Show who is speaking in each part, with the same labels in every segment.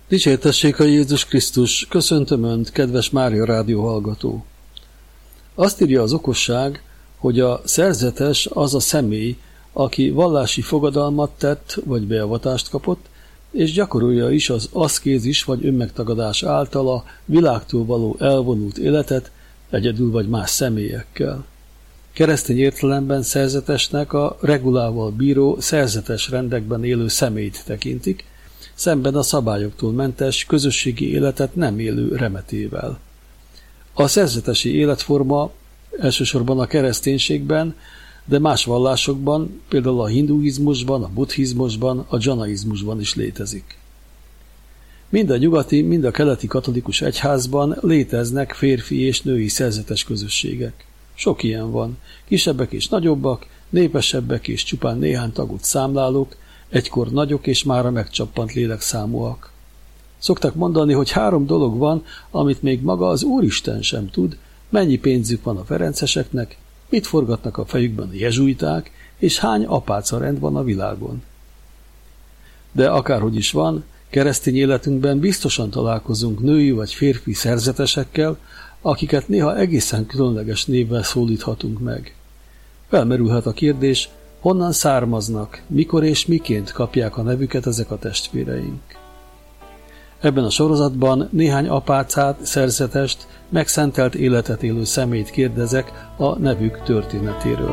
Speaker 1: Dicsértessék a Jézus Krisztus, köszöntöm Önt, kedves Mária rádió hallgató! Azt írja az okosság, hogy a szerzetes az a személy, aki vallási fogadalmat tett vagy beavatást kapott, és gyakorolja is az aszkézis vagy önmegtagadás által a világtól való elvonult életet egyedül vagy más személyekkel. Keresztény értelemben szerzetesnek a regulával bíró szerzetes rendekben élő személyt tekintik, szemben a szabályoktól mentes, közösségi életet nem élő remetével. A szerzetesi életforma elsősorban a kereszténységben, de más vallásokban, például a hinduizmusban, a buddhizmusban, a dzsanaizmusban is létezik. Mind a nyugati, mind a keleti katolikus egyházban léteznek férfi és női szerzetes közösségek. Sok ilyen van, kisebbek és nagyobbak, népesebbek és csupán néhány tagot számlálók, egykor nagyok és mára megcsappant lélekszámúak. Szoktak mondani, hogy 3 dolog van, amit még maga az Úristen sem tud, mennyi pénzük van a ferenceseknek, mit forgatnak a fejükben a jezsuiták, és hány apáca rend van a világon. De akárhogy is van, keresztény életünkben biztosan találkozunk női vagy férfi szerzetesekkel, akiket néha egészen különleges névvel szólíthatunk meg. Felmerülhet a kérdés, honnan származnak, mikor és miként kapják a nevüket ezek a testvéreink. Ebben a sorozatban néhány apácát, szerzetest, megszentelt életet élő személyt kérdezek a nevük történetéről.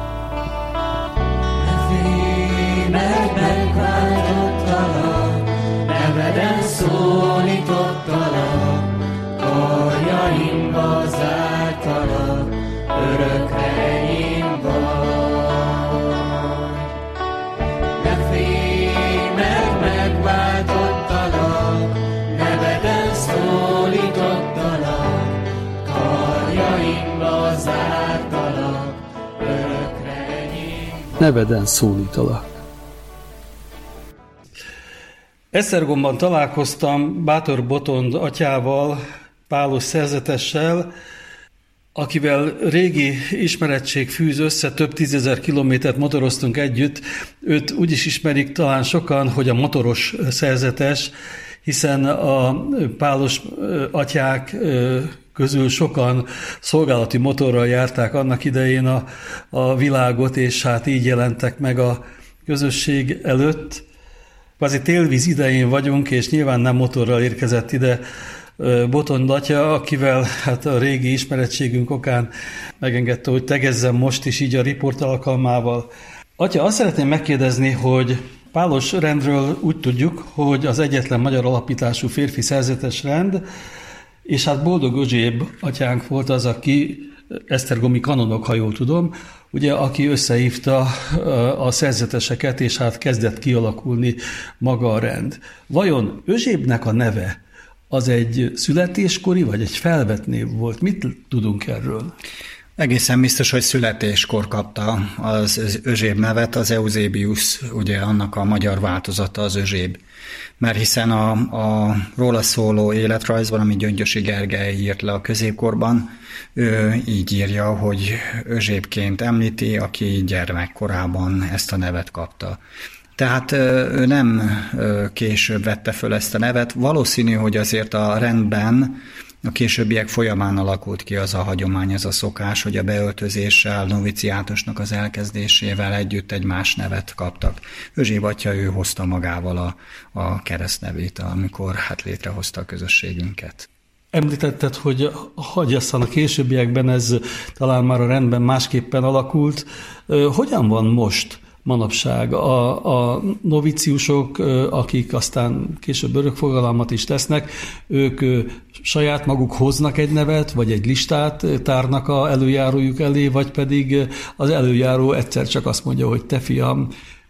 Speaker 2: Ne félj, mert megváltottalak, neveden szólítottalak, karjaimba zártalak, örökre enyém vagy. Ne félj, mert megváltottalak, neveden szólítottalak, karjaimba zártalak, örökre enyém vagy.
Speaker 1: Neveden szólítalak.
Speaker 3: Esztergomban találkoztam Bátor Botond atyával, pálos szerzetessel, akivel régi ismerettség fűz össze, több 10 000 kilométert motoroztunk együtt. Őt úgy is ismerik talán sokan, hogy a motoros szerzetes, hiszen a pálos atyák közül sokan szolgálati motorral járták annak idején a világot, és hát így jelentek meg a közösség előtt. Kvázi télvíz idején vagyunk, és nyilván nem motorral érkezett ide Botond atya, akivel hát a régi ismerettségünk okán megengedte, hogy tegezzem most is így a riport alkalmával. Atya, azt szeretném megkérdezni, hogy pálos rendről úgy tudjuk, hogy az egyetlen magyar alapítású férfi szerzetes rend, és hát Boldog Özséb atyánk volt az, aki esztergomi kanonok, ha jól tudom, ugye, aki összehívta a szerzeteseket, és hát kezdett kialakulni maga a rend. Vajon Özsébnek a neve az egy születéskori, vagy egy felvett név volt? Mit tudunk erről?
Speaker 4: Egészen biztos, hogy születéskor kapta az Özséb nevet, az Eusebius, ugye annak a magyar változata az Özséb. Mert hiszen a róla szóló életrajzban, amit Gyöngyösi Gergely írt le a középkorban, ő így írja, hogy Özsébként említi, aki gyermekkorában ezt a nevet kapta. Tehát ő nem később vette föl ezt a nevet. Valószínű, hogy azért a rendben a későbbiek folyamán alakult ki az a hagyomány, ez a szokás, hogy a beöltözéssel, noviciátusnak az elkezdésével együtt egy más nevet kaptak. Özséb atya, ő hozta magával a keresztnevét, amikor hát létrehozta a közösségünket.
Speaker 3: Említetted, hogy aztán a későbbiekben ez talán már a rendben másképpen alakult. Hogyan van most manapság a noviciusok, akik aztán később örökfogadalmat is tesznek, ők saját maguk hoznak egy nevet, vagy egy listát tárnak az előjárójuk elé, vagy pedig az előjáró egyszer csak azt mondja, hogy te fiam,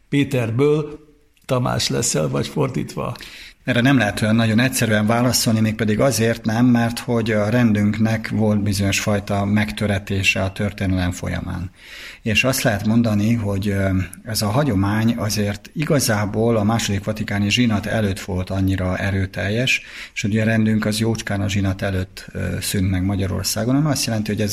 Speaker 3: Péterből Tamás leszel, vagy fordítva?
Speaker 4: Erre nem lehet olyan nagyon egyszerűen válaszolni, mégpedig azért nem, mert hogy a rendünknek volt bizonyos fajta megtöretése a történelem folyamán. És azt lehet mondani, hogy ez a hagyomány azért igazából a II. Vatikáni zsinat előtt volt annyira erőteljes, és ugye a rendünk az jócskán a zsinat előtt szűnt meg Magyarországon, ami azt jelenti, hogy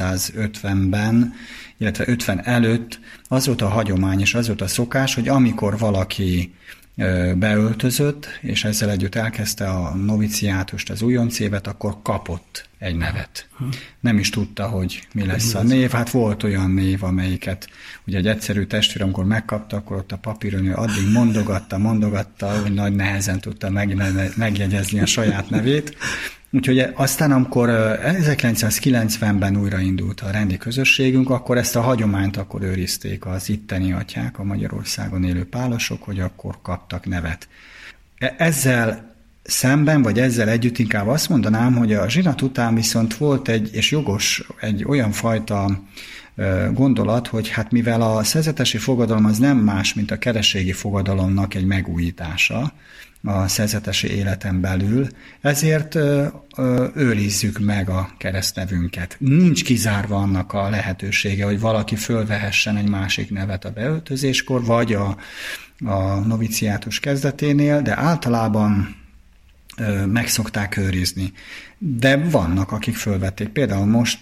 Speaker 4: 1950-ben, illetve 50 előtt az volt a hagyomány és az volt a szokás, hogy amikor valaki beöltözött, és ezzel együtt elkezdte a noviciátust, az újoncévet, akkor kapott egy nevet. Nem is tudta, hogy mi lesz a név. Hát volt olyan név, amelyiket ugye egy egyszerű testvér, amikor megkapta, akkor ott a papíron addig mondogatta, hogy nagy nehezen tudta megjegyezni a saját nevét. Úgyhogy aztán, amikor 1990-ben újraindult a rendi közösségünk, akkor ezt a hagyományt akkor őrizték az itteni atyák, a Magyarországon élő pálosok, hogy akkor kaptak nevet. Ezzel szemben, vagy ezzel együtt inkább azt mondanám, hogy a zsinat után viszont volt egy olyan fajta gondolat, hogy hát mivel a szerzetesi fogadalom az nem más, mint a kerességi fogadalomnak egy megújítása a szerzetesi életen belül, ezért őrizzük meg a keresztnevünket. Nincs kizárva annak a lehetősége, hogy valaki fölvehessen egy másik nevet a beöltözéskor, vagy a noviciátus kezdeténél, de általában meg szokták őrizni. De vannak, akik fölvették. Például most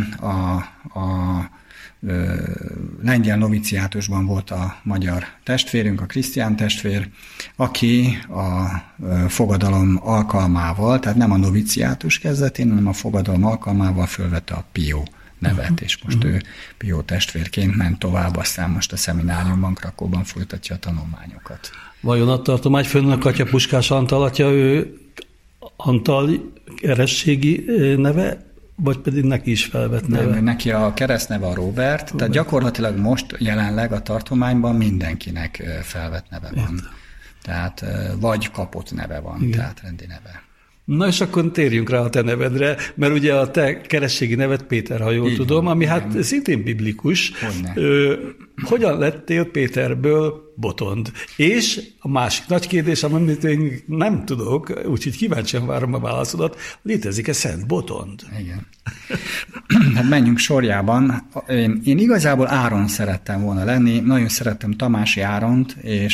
Speaker 4: a lengyel noviciátusban volt a magyar testvérünk, a Krisztián testvér, aki a fogadalom alkalmával, tehát nem a noviciátus kezdetén, hanem a fogadalom alkalmával fölvette a Pio nevet, és most ő Pio testvérként ment tovább, aztán most a szemináriumban, Krakóban folytatja a tanulmányokat.
Speaker 3: Vajon a tartományfőnök atya Puskás Antal atya, ő Antal kerességi neve, vagy pedig neki is felvett neve?
Speaker 4: Nem, neki a keresztneve a Robert, tehát gyakorlatilag most jelenleg a tartományban mindenkinek felvett neve van. Értem. Tehát vagy kapott neve van, igen. Tehát rendi neve.
Speaker 3: Na és akkor térjünk rá a te nevedre, mert ugye a te kerességi neved Péter, ha jól tudom, ami hát szintén biblikus. Hogyan lettél Péterből Botond? És a másik nagy kérdés, amit én nem tudok, úgyhogy kíváncsian várom a válaszodat, létezik-e Szent Botond?
Speaker 4: Igen. Hát menjünk sorjában. Én igazából Áron szerettem volna lenni, nagyon szerettem Tamási Áront,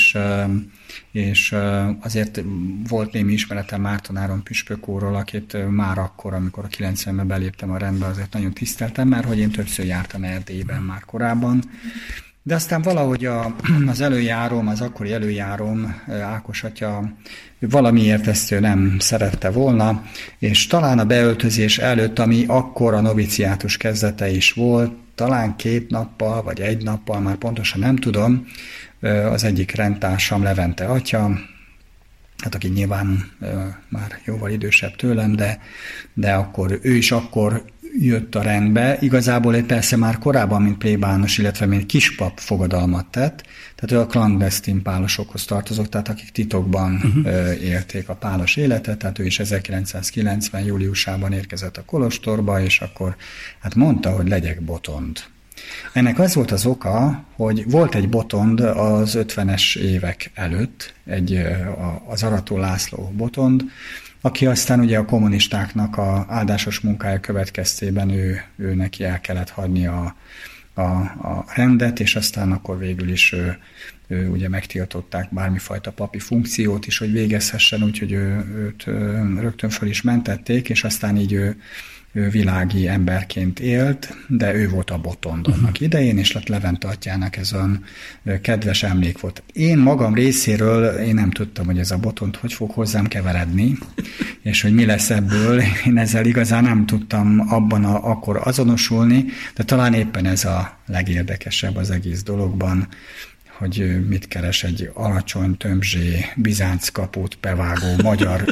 Speaker 4: és azért volt némi ismeretem Márton Áron püspök úrról, akit már akkor, amikor a 90-ben beléptem a rendbe, azért nagyon tiszteltem, mert hogy én többször jártam Erdélyben már korábban. De aztán valahogy az akkori előjáróm, Ákos atya, valamiért ezt ő nem szerette volna, és talán a beöltözés előtt, ami akkor a noviciátus kezdete is volt, talán 2 nappal, vagy 1 nappal, már pontosan nem tudom, az egyik rendtársam, Levente atya, hát aki nyilván már jóval idősebb tőlem, de akkor ő is akkor jött a rendbe. Igazából persze már korábban, mint plébános, illetve mint kispap fogadalmat tett, tehát ő a clandestin pálosokhoz tartozott, tehát akik titokban élték a pálos életet, tehát ő is 1990. júliusában érkezett a kolostorba, és akkor hát mondta, hogy legyek Botond. Ennek az volt az oka, hogy volt egy Botond az 50-es évek előtt, az Arató László Botond, aki aztán ugye a kommunistáknak a áldásos munkája következtében ő neki el kellett hagyni a rendet, és aztán akkor végül is ő ugye megtiltották bármifajta papi funkciót is, hogy végezhessen, úgyhogy őt rögtön föl is mentették, és aztán így ő világi emberként élt, de ő volt a Botond annak idején, és lett Levente atyának ez olyan kedves emlék volt. Én magam részéről, én nem tudtam, hogy ez a Botond hogy fog hozzám keveredni, és hogy mi lesz ebből. Én ezzel igazán nem tudtam abban akkor azonosulni, de talán éppen ez a legérdekesebb az egész dologban, hogy mit keres egy alacsony, tömbzsé, Bizánc kaput bevágó magyar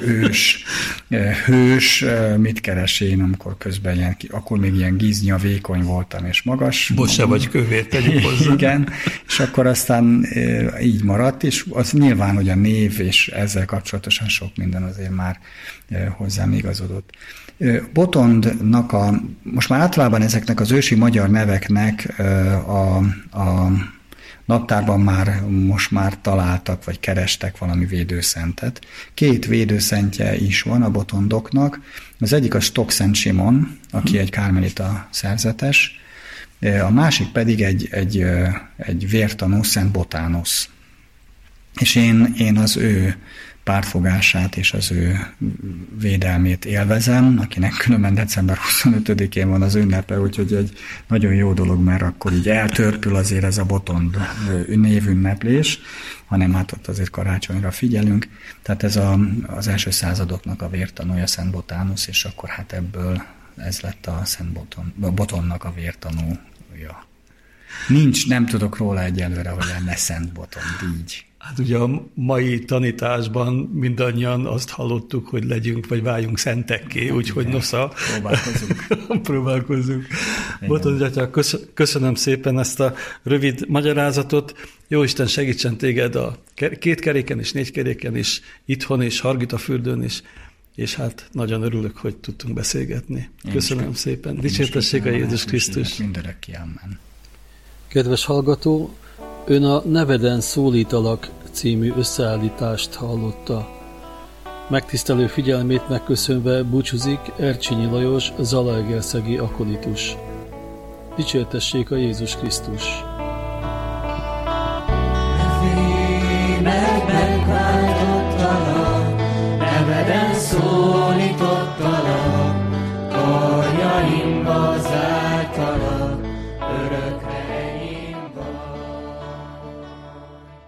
Speaker 4: hős, mit keres én, amikor közben akkor még ilyen gíznya, vékony voltam és magas.
Speaker 3: Bossa vagy kövér, tegyük hozzá.
Speaker 4: Igen, és akkor aztán így maradt, és az nyilván, hogy a név, és ezzel kapcsolatosan sok minden azért már hozzám igazodott. Botondnak most már általában ezeknek az ősi magyar neveknek a naptárban most már találtak, vagy kerestek valami védőszentet. 2 védőszentje is van a Botondoknak. Az egyik a Stok Szent Simon, aki egy kármelita szerzetes, a másik pedig egy vértanú Szent Botánosz. És én az ő pártfogását és az ő védelmét élvezem, akinek különben december 25-én van az ünnepe, úgyhogy egy nagyon jó dolog, mert akkor így eltörpül azért ez a Botond névünneplés, hanem hát ott azért karácsonyra figyelünk. Tehát ez az első századoknak a vértanúja, Szent Botánusz, és akkor hát ebből ez lett a Szent Botondnak a vértanúja. Nem tudok róla egyelőre, hogy lenne Szent Botond így.
Speaker 3: Hát ugye a mai tanításban mindannyian azt hallottuk, hogy legyünk, vagy váljunk szentekké, úgyhogy nosza. Próbálkozzunk. Botond atya, köszönöm szépen ezt a rövid magyarázatot. Jóisten segítsen téged a 2 keréken és 4 keréken is, itthon is, Hargitafürdőn is, és hát nagyon örülök, hogy tudtunk beszélgetni. Köszönöm szépen. Dicsértessék a Jézus Krisztus.
Speaker 4: Mindörökké, amen.
Speaker 1: Kedves hallgató, ön a Neveden szólítalak című összeállítást hallotta. Megtisztelő figyelmét megköszönve búcsúzik Ercsényi Lajos, zalaegerszegi akolitus. Dicsértessék a Jézus Krisztus!
Speaker 2: Mert megváltottalak, neveden szólítottalak, karjaimba zártalak, örökre